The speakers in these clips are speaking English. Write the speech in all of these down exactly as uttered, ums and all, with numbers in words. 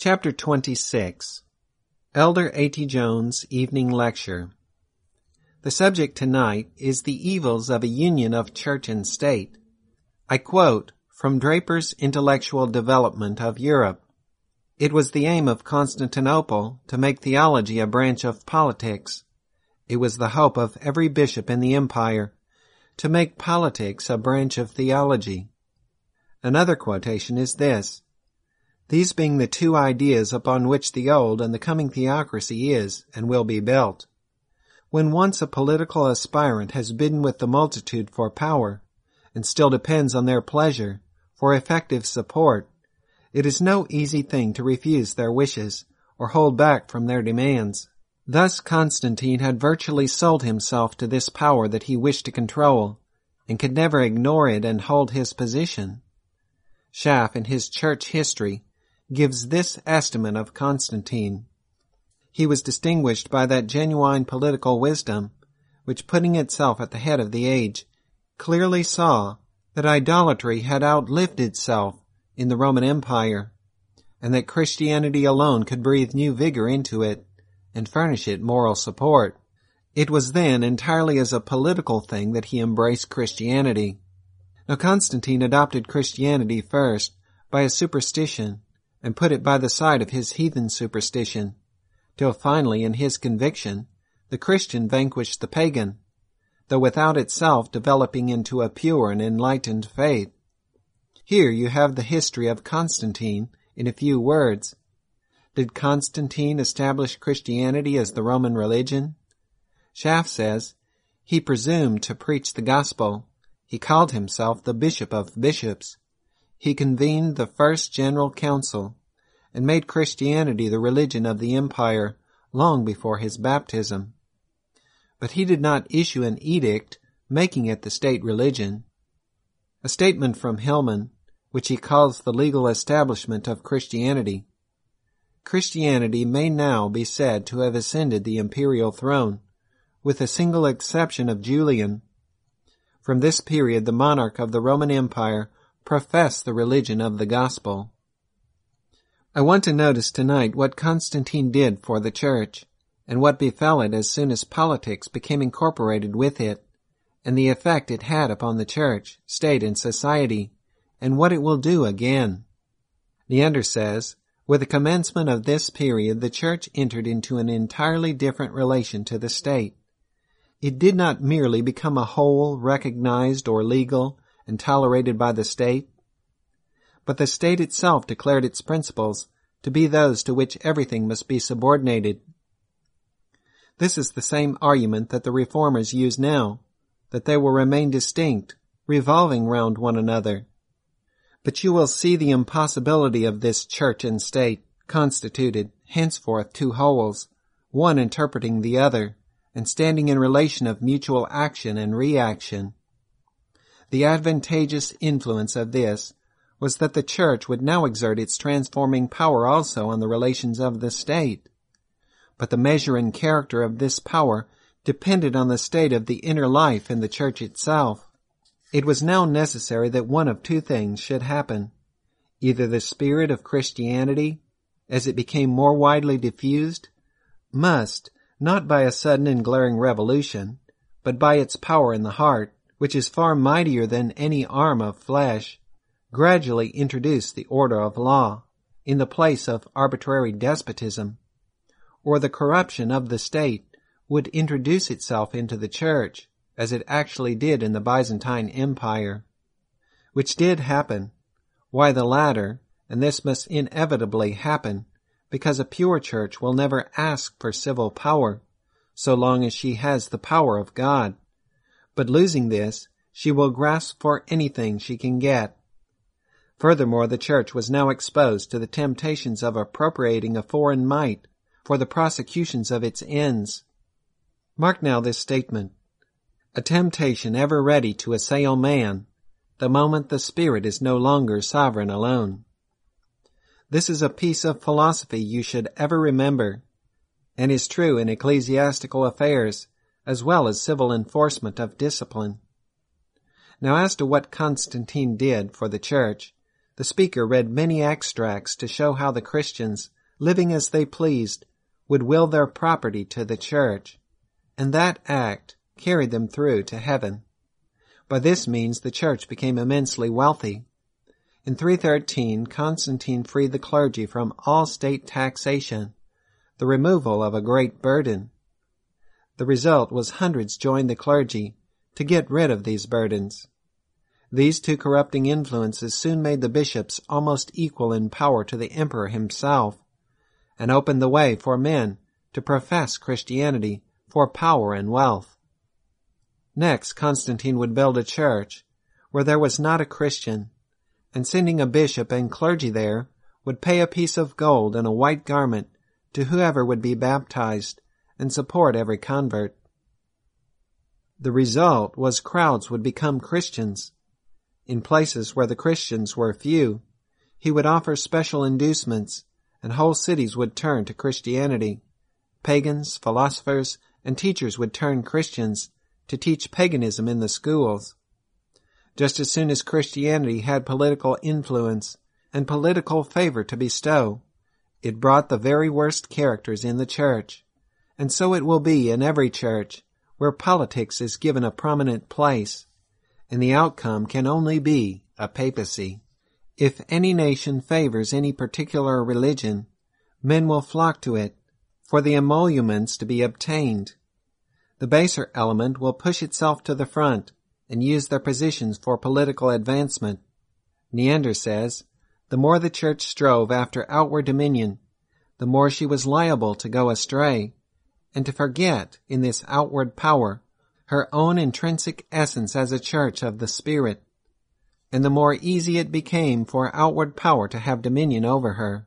Chapter twenty-six. Elder A T Jones' Evening Lecture. The subject tonight is the evils of a union of church and state. I quote from Draper's Intellectual Development of Europe. It was the aim of Constantinople to make theology a branch of politics. It was the hope of every bishop in the empire to make politics a branch of theology. Another quotation is this: these being the two ideas upon which the old and the coming theocracy is and will be built. When once a political aspirant has bidden with the multitude for power, and still depends on their pleasure for effective support, it is no easy thing to refuse their wishes or hold back from their demands. Thus Constantine had virtually sold himself to this power that he wished to control, and could never ignore it and hold his position. Schaff, in his Church History, gives this estimate of Constantine. He was distinguished by that genuine political wisdom which, putting itself at the head of the age, clearly saw that idolatry had outlived itself in the Roman Empire, and that Christianity alone could breathe new vigor into it and furnish it moral support. It was then entirely as a political thing that he embraced Christianity. Now Constantine adopted Christianity first by a superstition, and put it by the side of his heathen superstition, till finally, in his conviction, the Christian vanquished the pagan, though without itself developing into a pure and enlightened faith. Here you have the history of Constantine in a few words. Did Constantine establish Christianity as the Roman religion? Schaff says, he presumed to preach the gospel. He called himself the bishop of bishops. He convened the first general council and made Christianity the religion of the empire long before his baptism. But he did not issue an edict making it the state religion. A statement from Hillman, which he calls the legal establishment of Christianity. Christianity may now be said to have ascended the imperial throne, with a single exception of Julian. From this period the monarch of the Roman Empire profess the religion of the gospel. I want to notice tonight what Constantine did for the church, and what befell it as soon as politics became incorporated with it, and the effect it had upon the church, state, and society, and what it will do again. Neander says, with the commencement of this period the church entered into an entirely different relation to the state. It did not merely become a whole, recognized or legal, and tolerated by the state, but the state itself declared its principles to be those to which everything must be subordinated. This is the same argument that the reformers use now, that they will remain distinct, revolving round one another. But you will see the impossibility of this church and state, constituted henceforth two wholes, one interpreting the other, and standing in relation of mutual action and reaction. The advantageous influence of this was that the church would now exert its transforming power also on the relations of the state. But the measure and character of this power depended on the state of the inner life in the church itself. It was now necessary that one of two things should happen. Either the spirit of Christianity, as it became more widely diffused, must, not by a sudden and glaring revolution, but by its power in the heart, which is far mightier than any arm of flesh, gradually introduce the order of law in the place of arbitrary despotism, or the corruption of the state would introduce itself into the church, as it actually did in the Byzantine Empire, which did happen. Why the latter, and this must inevitably happen, because a pure church will never ask for civil power, so long as she has the power of God. But losing this, she will grasp for anything she can get. Furthermore, the church was now exposed to the temptations of appropriating a foreign might for the prosecutions of its ends. Mark now this statement: a temptation ever ready to assail man, the moment the spirit is no longer sovereign alone. This is a piece of philosophy you should ever remember, and is true in ecclesiastical affairs as well as civil enforcement of discipline. Now as to what Constantine did for the church, The speaker read many extracts to show how the Christians, living as they pleased, would will their property to the church, and that act carried them through to heaven. By this means the church became immensely wealthy. In three thirteen, Constantine freed the clergy from all state taxation, the removal of a great burden. The result was hundreds joined the clergy to get rid of these burdens. These two corrupting influences soon made the bishops almost equal in power to the emperor himself, and opened the way for men to profess Christianity for power and wealth. Next, Constantine would build a church where there was not a Christian, and sending a bishop and clergy there, would pay a piece of gold and a white garment to whoever would be baptized and support every convert. The result was crowds would become Christians. In places where the Christians were few, he would offer special inducements, and whole cities would turn to Christianity. Pagans, philosophers, and teachers would turn Christians to teach paganism in the schools. Just as soon as Christianity had political influence and political favor to bestow, it brought the very worst characters in the church, and so it will be in every church where politics is given a prominent place, and the outcome can only be a papacy. If any nation favors any particular religion, men will flock to it for the emoluments to be obtained. The baser element will push itself to the front and use their positions for political advancement. Neander says, the more the church strove after outward dominion, the more she was liable to go astray, and to forget, in this outward power, her own intrinsic essence as a church of the Spirit, and the more easy it became for outward power to have dominion over her.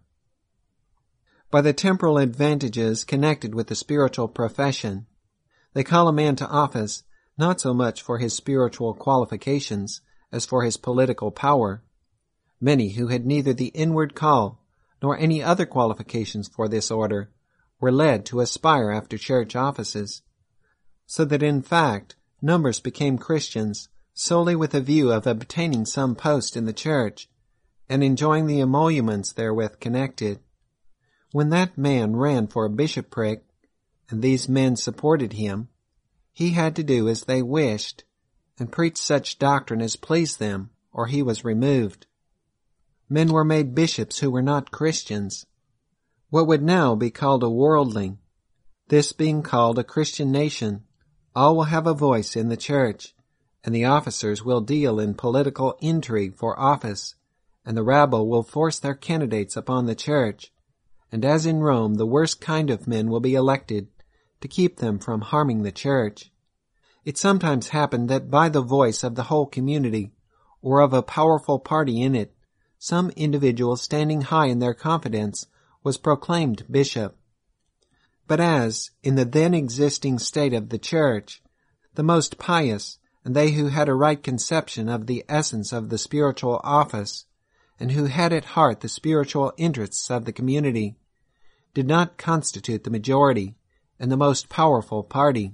By the temporal advantages connected with the spiritual profession, they call a man to office not so much for his spiritual qualifications as for his political power. Many who had neither the inward call nor any other qualifications for this order were led to aspire after church offices, so that in fact numbers became Christians solely with a view of obtaining some post in the church and enjoying the emoluments therewith connected. When that man ran for a bishopric, and these men supported him, he had to do as they wished, and preach such doctrine as pleased them, or he was removed. Men were made bishops who were not Christians, what would now be called a worldling. This being called a Christian nation, all will have a voice in the church, and the officers will deal in political intrigue for office, and the rabble will force their candidates upon the church, and as in Rome, the worst kind of men will be elected to keep them from harming the church. It sometimes happened that by the voice of the whole community, or of a powerful party in it, some individual standing high in their confidence was proclaimed bishop. But as, in the then existing state of the church, the most pious, and they who had a right conception of the essence of the spiritual office, and who had at heart the spiritual interests of the community, did not constitute the majority and the most powerful party.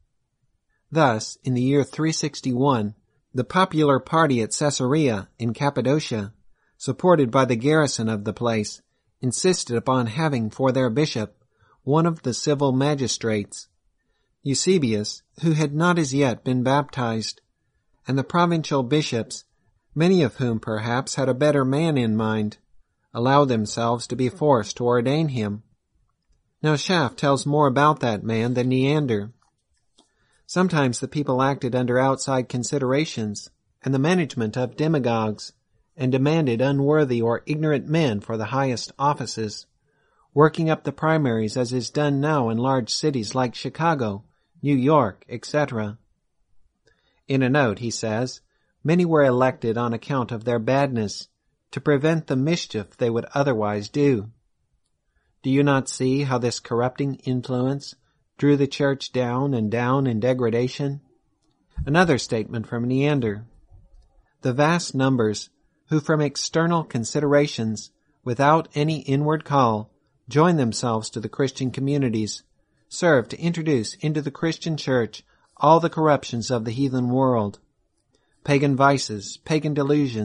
Thus, in the year three sixty-one, the popular party at Caesarea in Cappadocia, supported by the garrison of the place, insisted upon having for their bishop one of the civil magistrates, Eusebius, who had not as yet been baptized, and the provincial bishops, many of whom perhaps had a better man in mind, allowed themselves to be forced to ordain him. Now Schaff tells more about that man than Neander. Sometimes the people acted under outside considerations and the management of demagogues, and demanded unworthy or ignorant men for the highest offices, working up the primaries as is done now in large cities like Chicago, New York, et cetera. In a note, he says, many were elected on account of their badness, to prevent the mischief they would otherwise do. Do you not see how this corrupting influence drew the church down and down in degradation? Another statement from Neander. The vast numbers who from external considerations, without any inward call, join themselves to the Christian communities, serve to introduce into the Christian church all the corruptions of the heathen world. Pagan vices, pagan delusions,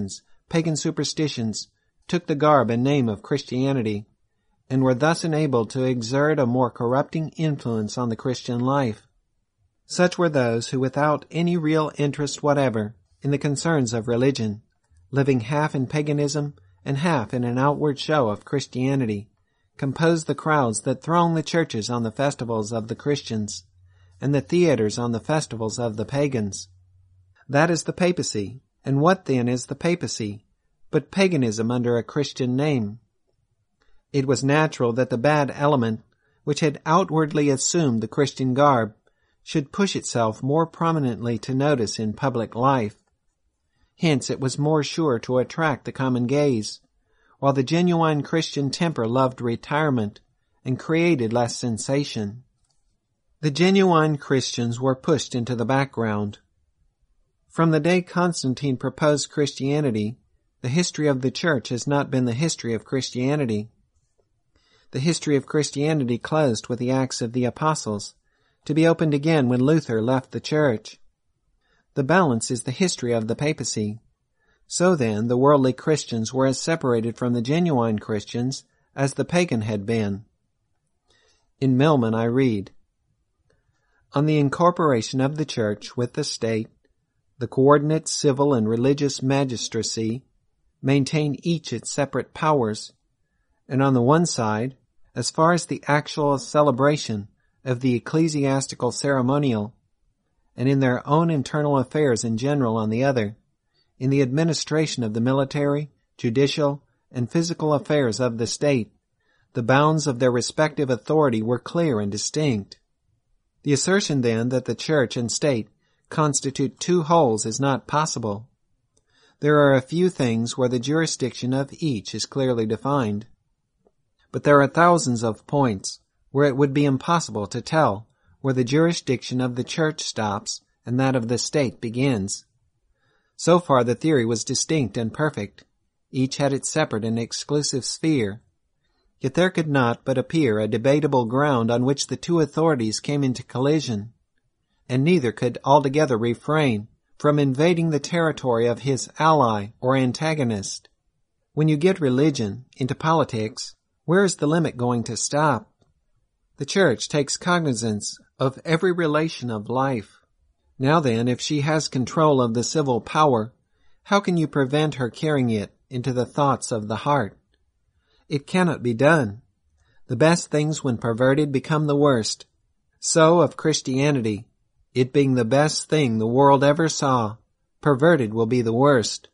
pagan superstitions took the garb and name of Christianity, and were thus enabled to exert a more corrupting influence on the Christian life. Such were those who, without any real interest whatever in the concerns of religion, living half in paganism and half in an outward show of Christianity, composed the crowds that throng the churches on the festivals of the Christians, and the theaters on the festivals of the pagans. That is the papacy. And what then is the papacy but paganism under a Christian name? It was natural that the bad element, which had outwardly assumed the Christian garb, should push itself more prominently to notice in public life. Hence it was more sure to attract the common gaze, while the genuine Christian temper loved retirement and created less sensation. The genuine Christians were pushed into the background. From the day Constantine proposed Christianity, the history of the Church has not been the history of Christianity. The history of Christianity closed with the Acts of the Apostles, to be opened again when Luther left the Church. The balance is the history of the papacy. So then, the worldly Christians were as separated from the genuine Christians as the pagan had been. In Milman I read, "On the incorporation of the Church with the State, the coordinate civil and religious magistracy maintain each its separate powers, and on the one side, as far as the actual celebration of the ecclesiastical ceremonial, and in their own internal affairs in general on the other, in the administration of the military, judicial, and physical affairs of the state, the bounds of their respective authority were clear and distinct." The assertion, then, that the Church and state constitute two wholes is not possible. There are a few things where the jurisdiction of each is clearly defined. But there are thousands of points where it would be impossible to tell where the jurisdiction of the Church stops and that of the state begins. So far the theory was distinct and perfect. Each had its separate and exclusive sphere. Yet there could not but appear a debatable ground on which the two authorities came into collision, and neither could altogether refrain from invading the territory of his ally or antagonist. When you get religion into politics, where is the limit going to stop? The Church takes cognizance of every relation of life. Now then, if she has control of the civil power, how can you prevent her carrying it into the thoughts of the heart? It cannot be done. The best things, when perverted, become the worst. So of Christianity, it being the best thing the world ever saw, perverted will be the worst.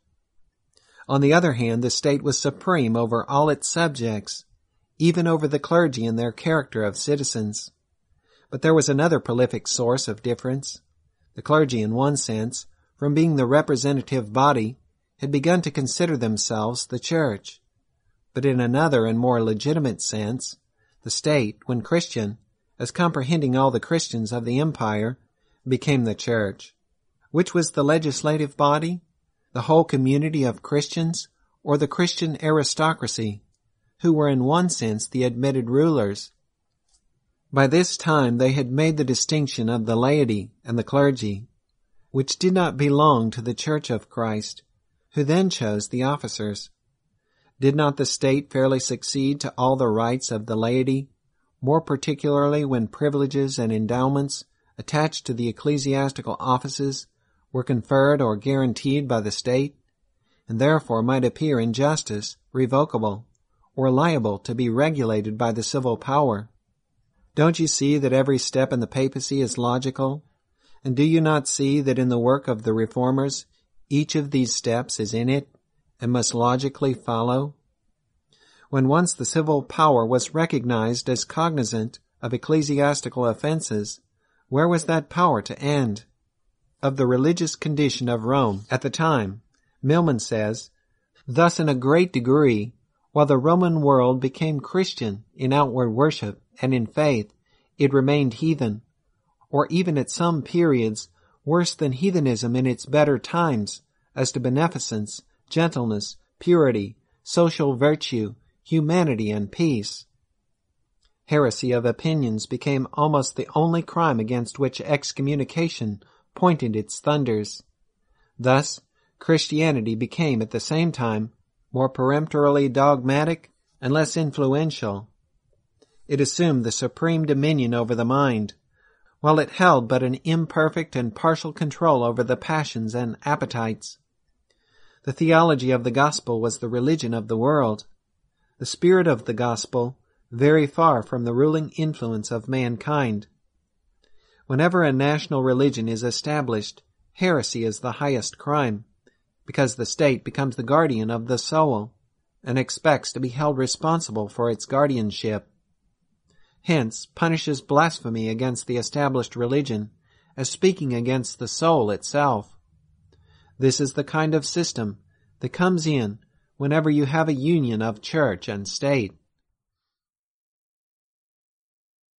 On the other hand, the state was supreme over all its subjects, even over the clergy in their character of citizens. But there was another prolific source of difference. The clergy, in one sense, from being the representative body, had begun to consider themselves the Church. But in another and more legitimate sense, the state, when Christian, as comprehending all the Christians of the empire, became the Church. Which was the legislative body? The whole community of Christians, or the Christian aristocracy, who were in one sense the admitted rulers? By this time they had made the distinction of the laity and the clergy, which did not belong to the Church of Christ, who then chose the officers. Did not the state fairly succeed to all the rights of the laity, more particularly when privileges and endowments attached to the ecclesiastical offices were conferred or guaranteed by the state, and therefore might appear in justice revocable, or liable to be regulated by the civil power? Don't you see that every step in the papacy is logical? And do you not see that in the work of the reformers, each of these steps is in it, and must logically follow? When once the civil power was recognized as cognizant of ecclesiastical offenses, where was that power to end? Of the religious condition of Rome at the time, Milman says, "Thus in a great degree, while the Roman world became Christian in outward worship and in faith, it remained heathen, or even at some periods worse than heathenism in its better times, as to beneficence, gentleness, purity, social virtue, humanity, and peace." Heresy of opinions became almost the only crime against which excommunication pointed its thunders. Thus, Christianity became at the same time more peremptorily dogmatic and less influential. It assumed the supreme dominion over the mind, while it held but an imperfect and partial control over the passions and appetites. The theology of the gospel was the religion of the world, the spirit of the gospel very far from the ruling influence of mankind. Whenever a national religion is established, heresy is the highest crime, because the state becomes the guardian of the soul and expects to be held responsible for its guardianship. Hence, punishes blasphemy against the established religion as speaking against the soul itself. This is the kind of system that comes in whenever you have a union of church and state.